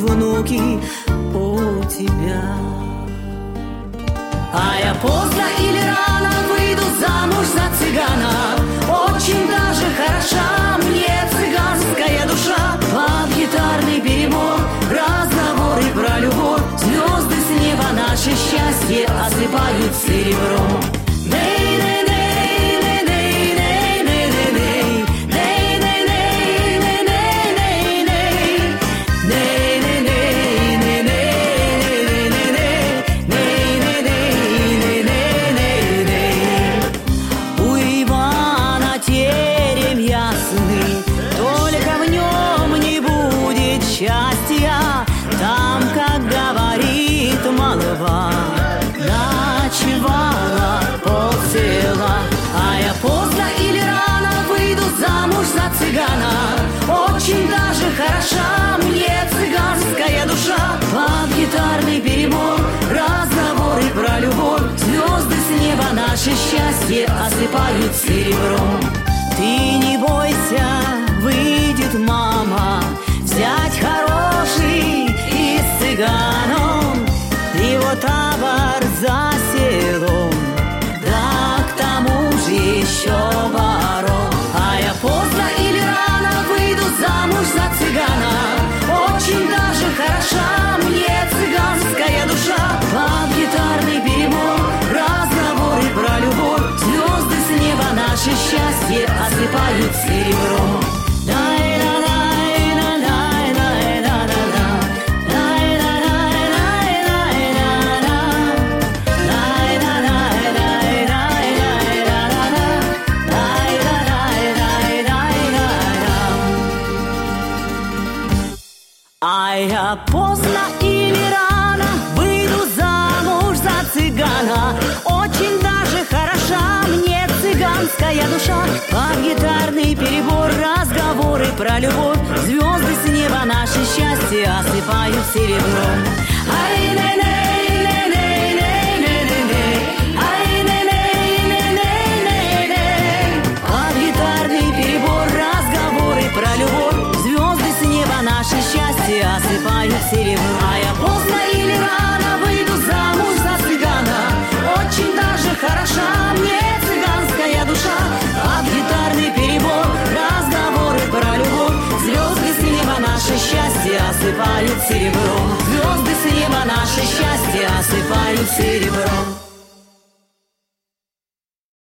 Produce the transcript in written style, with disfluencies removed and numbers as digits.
внуки у тебя. А я поздно или рано выйду замуж за цыгана. Очень даже хороша мне цыганская душа. Под гитарный перебор разговоры про любовь. Звезды с неба наше счастье осыпают серебром. Там, как говорит молва, ночевала полсела. А я поздно или рано выйду замуж за цыгана. Очень даже хороша мне цыганская душа. Под гитарный перебор разговоры про любовь. Звезды с неба наше счастье осыпают серебром. Ты не бойся, выйдет мама взять хороший из цыганом. Его табор за селом, да к тому же еще ворон. А я поздно или рано выйду замуж за цыгана. Очень даже хороша мне цыганская душа. Под гитарный перебор разговоры про любовь. Звезды с неба наше счастье осыпают серебром. А я поздно или рано выйду замуж за цыгана. Очень даже хороша мне цыганская душа. Под гитарный перебор разговоры про любовь. Звезды с неба наше счастье осыпают серебром. Под гитарный перебор разговоры про любовь. Звезды с неба наше счастье осыпают серебром. А я поздно или рано выйду замуж за цыгана. Очень даже хороша мне цыганская душа. Под гитарный перебор разговоры про любовь. Звезды с неба наше счастье осыпают серебром. Звезды с неба наше счастье осыпают серебром.